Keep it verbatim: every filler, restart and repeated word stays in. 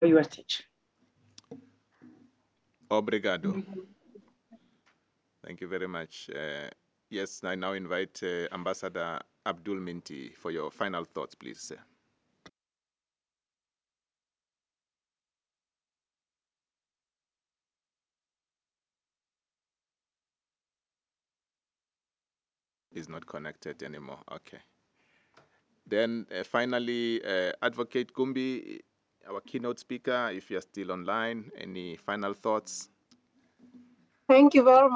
your stage. Obrigado. Thank you very much. Uh, yes, I now invite uh, Ambassador Abdul Minti for your final thoughts, please, sir. Is not connected anymore. Okay. Then uh, finally, uh, Advocate Kumbi, our keynote speaker, if you're still online, any final thoughts? Thank you very much.